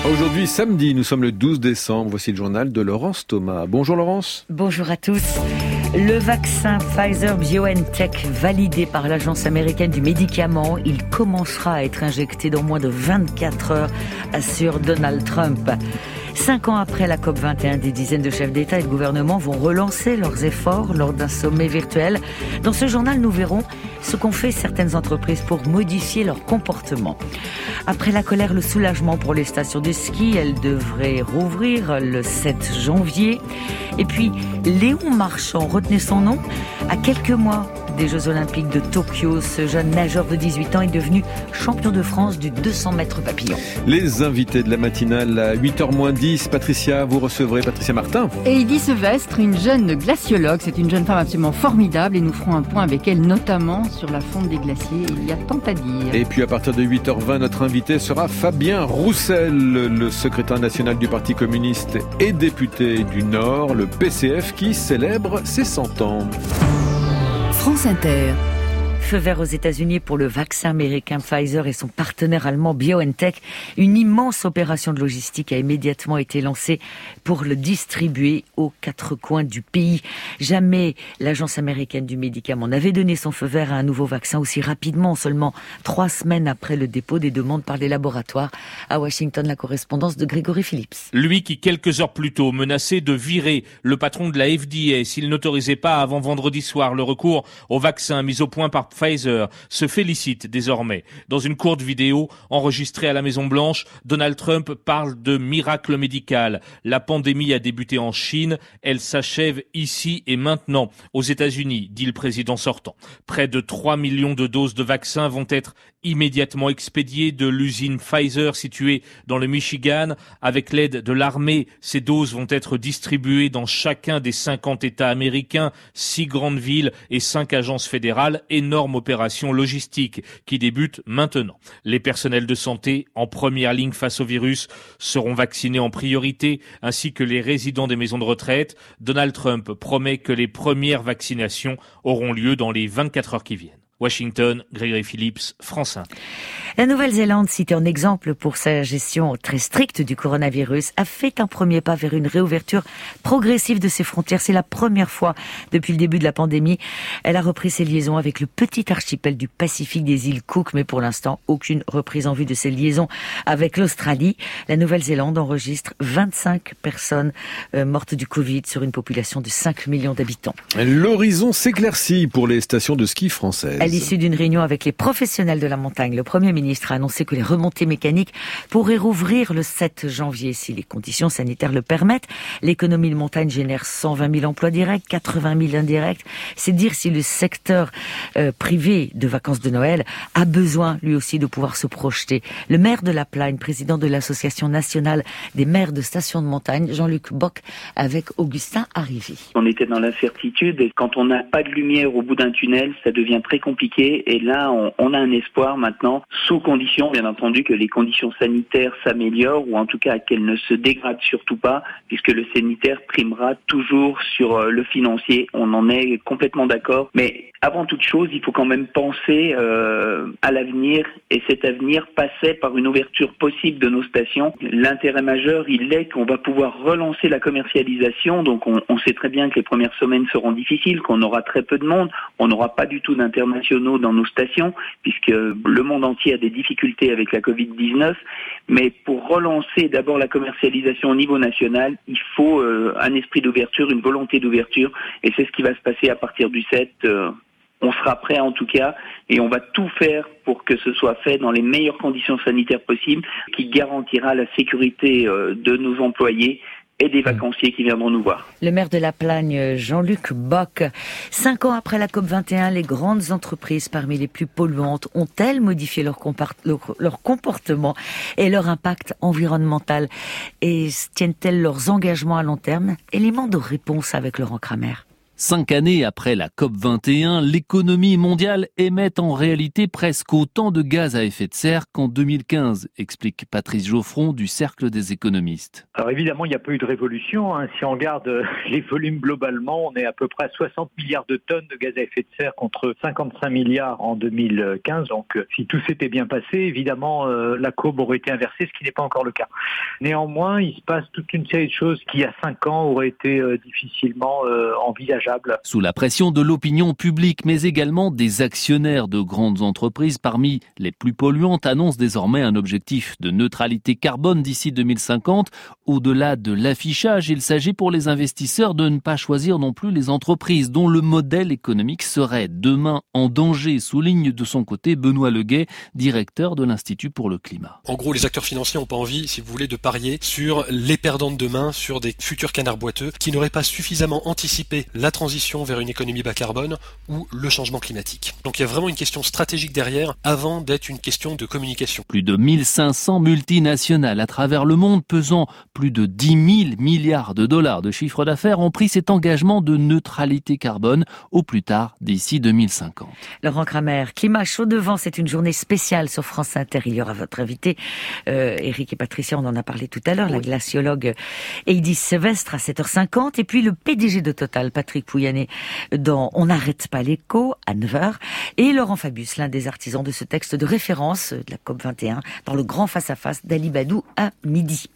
Aujourd'hui, samedi, nous sommes le 12 décembre. Voici le journal de Laurence Thomas. Bonjour Laurence. Bonjour à tous. Le vaccin Pfizer-BioNTech validé par l'Agence américaine du médicament, il commencera à être injecté dans moins de 24 heures, assure Donald Trump. 5 ans après la COP21, des dizaines de chefs d'État et de gouvernement vont relancer leurs efforts lors d'un sommet virtuel. Dans ce journal, nous verrons ce qu'ont fait certaines entreprises pour modifier leur comportement. Après la colère, le soulagement pour les stations de ski. Elles devraient rouvrir le 7 janvier. Et puis, Léon Marchand, retenez son nom, à quelques mois des Jeux Olympiques de Tokyo, ce jeune nageur de 18 ans est devenu champion de France du 200 mètres papillon. Les invités de la matinale à 8h-10, Patricia, vous recevrez Patricia Martin. Et Edith Sevestre, une jeune glaciologue, c'est une jeune femme absolument formidable et nous ferons un point avec elle notamment sur la fonte des glaciers. Il y a tant à dire. Et puis à partir de 8h20, notre invité sera Fabien Roussel, le secrétaire national du Parti communiste et député du Nord, le PCF, qui célèbre ses 100 ans. France Inter. Feu vert aux États-Unis pour le vaccin américain Pfizer et son partenaire allemand BioNTech. Une immense opération de logistique a immédiatement été lancée pour le distribuer aux 4 coins du pays. Jamais l'Agence américaine du médicament n'avait donné son feu vert à un nouveau vaccin aussi rapidement, seulement 3 semaines après le dépôt des demandes par les laboratoires. À Washington, la correspondance de Grégory Phillips. Lui qui, quelques heures plus tôt, menaçait de virer le patron de la FDA s'il n'autorisait pas avant vendredi soir le recours au vaccin mis au point par Pfizer, se félicite désormais. Dans une courte vidéo enregistrée à la Maison-Blanche, Donald Trump parle de miracle médical. La pandémie a débuté en Chine, elle s'achève ici et maintenant aux États-Unis, dit le président sortant. Près de 3 millions de doses de vaccins vont être immédiatement expédiées de l'usine Pfizer située dans le Michigan. Avec l'aide de l'armée, ces doses vont être distribuées dans chacun des 50 États américains, 6 grandes villes et 5 agences fédérales. Énorme opération logistique qui débute maintenant. Les personnels de santé en première ligne face au virus seront vaccinés en priorité, ainsi que les résidents des maisons de retraite. Donald Trump promet que les premières vaccinations auront lieu dans les 24 heures qui viennent. Washington, Grégory Phillips, France 1. La Nouvelle-Zélande, citée en exemple pour sa gestion très stricte du coronavirus, a fait un premier pas vers une réouverture progressive de ses frontières. C'est la première fois depuis le début de la pandémie. Elle a repris ses liaisons avec le petit archipel du Pacifique des îles Cook, mais pour l'instant, aucune reprise en vue de ses liaisons avec l'Australie. La Nouvelle-Zélande enregistre 25 personnes mortes du Covid sur une population de 5 millions d'habitants. L'horizon s'éclaircit pour les stations de ski françaises. À l'issue d'une réunion avec les professionnels de la montagne, le Premier ministre a annoncé que les remontées mécaniques pourraient rouvrir le 7 janvier si les conditions sanitaires le permettent. L'économie de montagne génère 120 000 emplois directs, 80 000 indirects. C'est dire si le secteur privé de vacances de Noël a besoin lui aussi de pouvoir se projeter. Le maire de La Plagne, président de l'Association nationale des maires de stations de montagne, Jean-Luc Bock, avec Augustin Arrivy. On était dans l'incertitude et quand on n'a pas de lumière au bout d'un tunnel, ça devient très compliqué. Et là, on a un espoir maintenant, sous condition, bien entendu, que les conditions sanitaires s'améliorent ou en tout cas qu'elles ne se dégradent surtout pas, puisque le sanitaire primera toujours sur le financier. On en est complètement d'accord. Mais avant toute chose, il faut quand même penser à l'avenir et cet avenir passait par une ouverture possible de nos stations. L'intérêt majeur, il est qu'on va pouvoir relancer la commercialisation. Donc on sait très bien que les premières semaines seront difficiles, qu'on aura très peu de monde, on n'aura pas du tout d'internationaux dans nos stations puisque le monde entier a des difficultés avec la Covid-19. Mais pour relancer d'abord la commercialisation au niveau national, il faut un esprit d'ouverture, une volonté d'ouverture et c'est ce qui va se passer à partir du 7. On sera prêt en tout cas et on va tout faire pour que ce soit fait dans les meilleures conditions sanitaires possibles qui garantira la sécurité de nos employés et des vacanciers qui viendront nous voir. Le maire de La Plagne, Jean-Luc Bock. 5 ans après la COP21, les grandes entreprises parmi les plus polluantes ont-elles modifié leur comportement et leur impact environnemental et tiennent-elles leurs engagements à long terme? Élément de réponse avec Laurent Kramer. 5 années après la COP21, l'économie mondiale émet en réalité presque autant de gaz à effet de serre qu'en 2015, explique Patrice Geoffron du Cercle des économistes. Alors évidemment, il n'y a pas eu de révolution. Si on regarde les volumes globalement, on est à peu près à 60 milliards de tonnes de gaz à effet de serre contre 55 milliards en 2015. Donc si tout s'était bien passé, évidemment, la courbe aurait été inversée, ce qui n'est pas encore le cas. Néanmoins, il se passe toute une série de choses qui, il y a 5 ans, auraient été difficilement envisageables. Sous la pression de l'opinion publique, mais également des actionnaires de grandes entreprises parmi les plus polluantes, annoncent désormais un objectif de neutralité carbone d'ici 2050. Au-delà de l'affichage, il s'agit pour les investisseurs de ne pas choisir non plus les entreprises dont le modèle économique serait demain en danger, souligne de son côté Benoît Leguet, directeur de l'Institut pour le climat. En gros, les acteurs financiers n'ont pas envie, si vous voulez, de parier sur les perdants de demain, sur des futurs canards boiteux qui n'auraient pas suffisamment anticipé la transition vers une économie bas carbone ou le changement climatique. Donc il y a vraiment une question stratégique derrière avant d'être une question de communication. Plus de 1500 multinationales à travers le monde pesant plus de 10 000 milliards de dollars de chiffre d'affaires ont pris cet engagement de neutralité carbone au plus tard d'ici 2050. Laurent Kramer, climat chaud devant, c'est une journée spéciale sur France Inter. Il y aura votre invité, Éric et Patricia, on en a parlé tout à l'heure, la glaciologue Heidi Sevestre à 7h50 et puis le PDG de Total, Patrick Pouyanné, dans On n'arrête pas l'écho à 9h et Laurent Fabius, l'un des artisans de ce texte de référence de la COP21 dans le grand face-à-face d'Ali Badou à midi.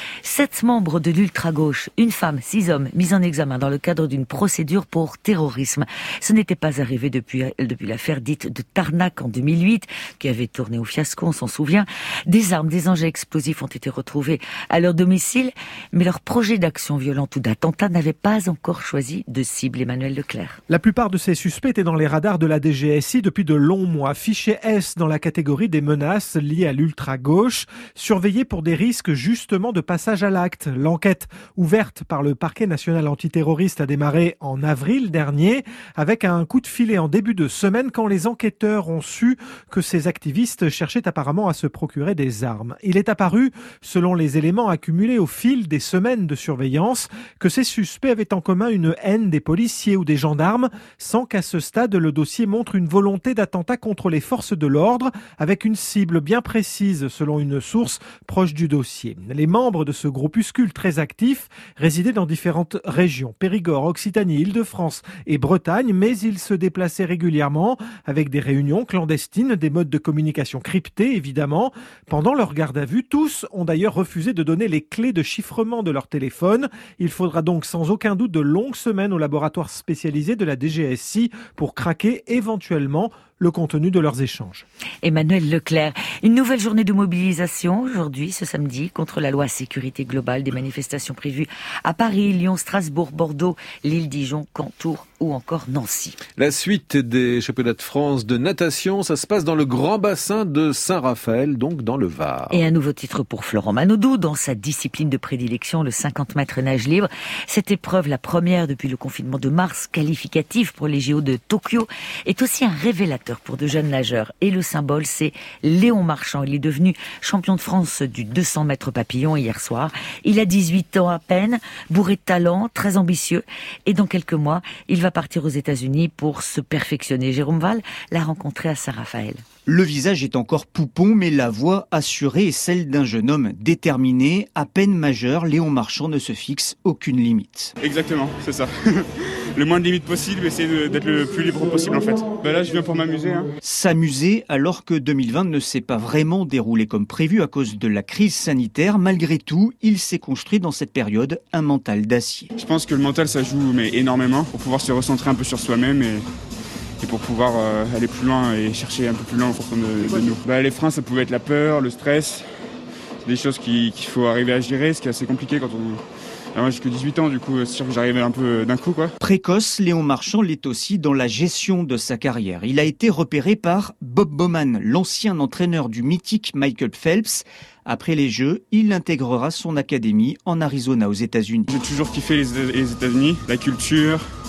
7 membres de l'ultra-gauche, une femme, 6 hommes, mis en examen dans le cadre d'une procédure pour terrorisme. Ce n'était pas arrivé depuis l'affaire dite de Tarnac en 2008, qui avait tourné au fiasco, on s'en souvient. Des armes, des engins explosifs ont été retrouvés à leur domicile, mais leur projet d'action violente ou d'attentat n'avait pas encore choisi de cible. Emmanuel Leclerc. La plupart de ces suspects étaient dans les radars de la DGSI depuis de longs mois, fichés S dans la catégorie des menaces liées à l'ultra-gauche, surveillés pour des risques justement de passage à l'acte. L'enquête ouverte par le parquet national antiterroriste a démarré en avril dernier avec un coup de filet en début de semaine quand les enquêteurs ont su que ces activistes cherchaient apparemment à se procurer des armes. Il est apparu, selon les éléments accumulés au fil des semaines de surveillance, que ces suspects avaient en commun une haine des policiers ou des gendarmes, sans qu'à ce stade le dossier montre une volonté d'attentat contre les forces de l'ordre, avec une cible bien précise selon une source proche du dossier. Les membres de ce groupuscule très actif résidaient dans différentes régions, Périgord, Occitanie, Île-de-France et Bretagne, mais ils se déplaçaient régulièrement avec des réunions clandestines, des modes de communication cryptés évidemment. Pendant leur garde à vue, tous ont d'ailleurs refusé de donner les clés de chiffrement de leur téléphone. Il faudra donc sans aucun doute de longues semaines au laboratoire spécialisé de la DGSI pour craquer éventuellement le contenu de leurs échanges. Emmanuel Leclerc, une nouvelle journée de mobilisation aujourd'hui, ce samedi, contre la loi sécurité globale, des manifestations prévues à Paris, Lyon, Strasbourg, Bordeaux, Lille, Dijon, Caen, Tours ou encore Nancy. La suite des championnats de France de natation, ça se passe dans le grand bassin de Saint-Raphaël, donc dans le Var. Et un nouveau titre pour Florent Manodou dans sa discipline de prédilection, le 50 mètres nage libre. Cette épreuve, la première depuis le confinement de mars, qualificative pour les JO de Tokyo, est aussi un révélateur pour de jeunes nageurs. Et le symbole, c'est Léon Marchand. Il est devenu champion de France du 200 mètres papillon hier soir. Il a 18 ans à peine, bourré de talent, très ambitieux. Et dans quelques mois, il va partir aux États-Unis pour se perfectionner. Jérôme Val l'a rencontré à Saint-Raphaël. Le visage est encore poupon, mais la voix assurée est celle d'un jeune homme déterminé. À peine majeur, Léon Marchand ne se fixe aucune limite. Exactement, c'est ça. Le moins de limites possible, essayer d'être le plus libre possible en fait. Là, je viens pour m'amuser. S'amuser alors que 2020 ne s'est pas vraiment déroulé comme prévu à cause de la crise sanitaire. Malgré tout, il s'est construit dans cette période un mental d'acier. Je pense que le mental, ça joue énormément pour pouvoir se recentrer un peu sur soi-même et pour pouvoir aller plus loin et chercher un peu plus loin en fonction de nous. Les freins, ça pouvait être la peur, le stress. C'est des choses qu'il faut arriver à gérer, ce qui est assez compliqué quand on... moi j'ai que 18 ans, du coup c'est sûr que j'arrivais un peu d'un coup. Précoce, Léon Marchand l'est aussi dans la gestion de sa carrière. Il a été repéré par Bob Bowman, l'ancien entraîneur du mythique Michael Phelps. Après les Jeux, il intégrera son académie en Arizona aux États-Unis. J'ai toujours kiffé les États-Unis, la culture,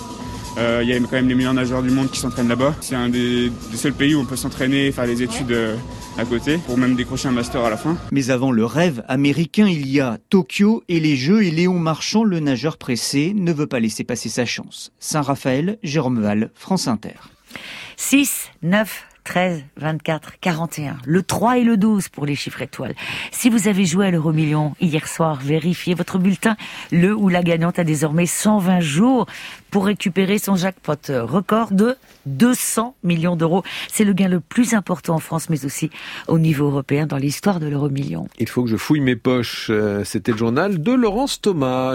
Il y a quand même les meilleurs nageurs du monde qui s'entraînent là-bas. C'est un des seuls pays où on peut s'entraîner, faire des études à côté, pour même décrocher un master à la fin. Mais avant le rêve américain, il y a Tokyo et les Jeux, et Léon Marchand, le nageur pressé, ne veut pas laisser passer sa chance. Saint-Raphaël, Jérôme Val, France Inter. 6, 9, 13, 24, 41. Le 3 et le 12 pour les chiffres étoiles. Si vous avez joué à l'Euro-Million hier soir, vérifiez votre bulletin. Le ou la gagnante a désormais 120 jours pour récupérer son jackpot record de 200 millions d'euros. C'est le gain le plus important en France, mais aussi au niveau européen dans l'histoire de l'Euro-Million. Il faut que je fouille mes poches. C'était le journal de Laurence Thomas.